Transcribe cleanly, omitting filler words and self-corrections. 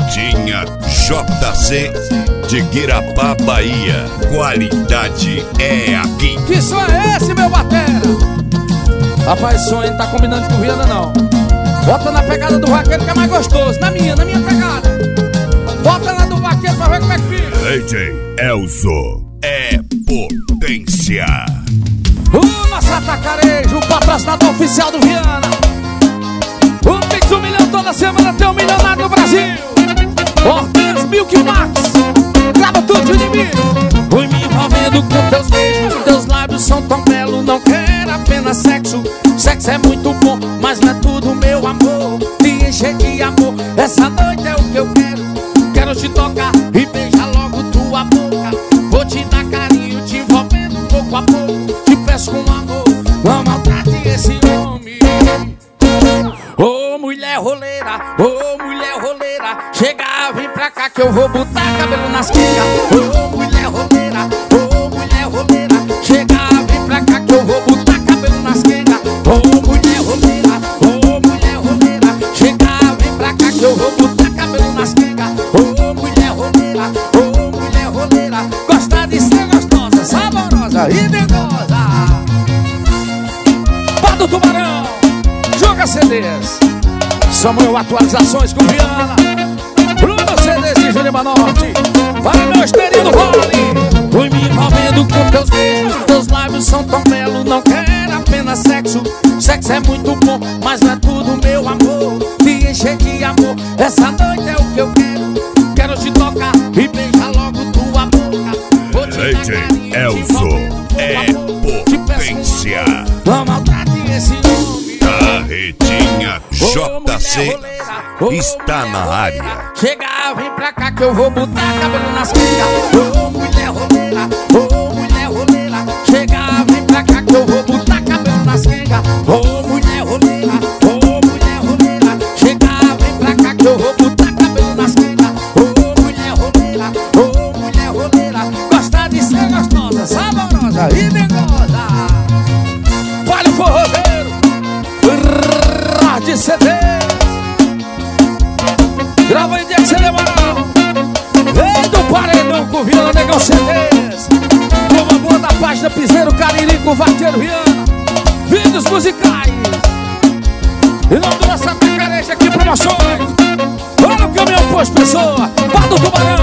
Carretinha JC de Guirapá, Bahia. Qualidade é aqui. Que som é esse, meu batera? Rapaz, esse som aí não tá combinando com Viana, não. Bota na pegada do vaqueiro que é mais gostoso. Na minha pegada. Bota na do vaqueiro pra ver como é que fica. DJ Elzo é potência. Nossa Atacarejo, o patrocinador oficial do Viana. O Pix 1 milhão toda semana tem 1 milionário no Brasil. Hortês, Milk Max, grava tudo de mim. Fui me envolvendo com teus beijos, teus lábios são tão belos. Não quero apenas sexo, sexo é muito bom, mas não é tudo, meu amor. Te encher de amor, essa noite é o que eu quero. Quero te tocar e beijar logo tua boca. Vou te dar carinho, te envolvendo pouco a pouco. Te peço com amor, não maltrate esse homem. Ô mulher roleira, chega, vem pra cá que eu vou botar cabelo nas quingas. Ô mulher roleira, chega, vem pra cá que eu vou botar cabelo nas quingas. Ô mulher roleira, chega, vem pra cá que eu vou botar cabelo nas quingas. Ô mulher roleira, gosta de ser gostosa, saborosa e dengosa. Pá do Tubarão, joga CDs. Samuel Atualizações com Viana, Bruno CDs de Jurema Norte, para meu esteirinho do Vale. Fui me envolvendo com teus beijos, teus lábios são tão belos. Não quero apenas sexo, sexo é muito bom, mas não é tudo, meu amor. Te encher de amor, essa noite é o que eu quero. Quero te tocar e beijar logo tua boca. Vou te dar carinho, Elzo é potência. Não maltrate esse homem. Carretinha JC está na área. Chega, vem pra cá que eu vou botar cabelo nas quingas. Ô mulher roleira, chega, vem pra cá que eu vou botar cabelo nas quingas. Ô mulher roleira, chega, vem pra cá que eu vou botar cabelo nas quingas. Ô mulher roleira, gosta de ser gostosa, saborosa e dengosa. Vale o forrozeiro, de CD, grava em dia que CD Marão. Vem do paredão com Viana, Negão CDs. Turma boa da página Piseiro, Cariri com Vaqueiro Viana. Vídeos musicais. E não dura essa tacareja aqui, promoções. Olha o caminhão pôs pessoa, Pá do Tubarão.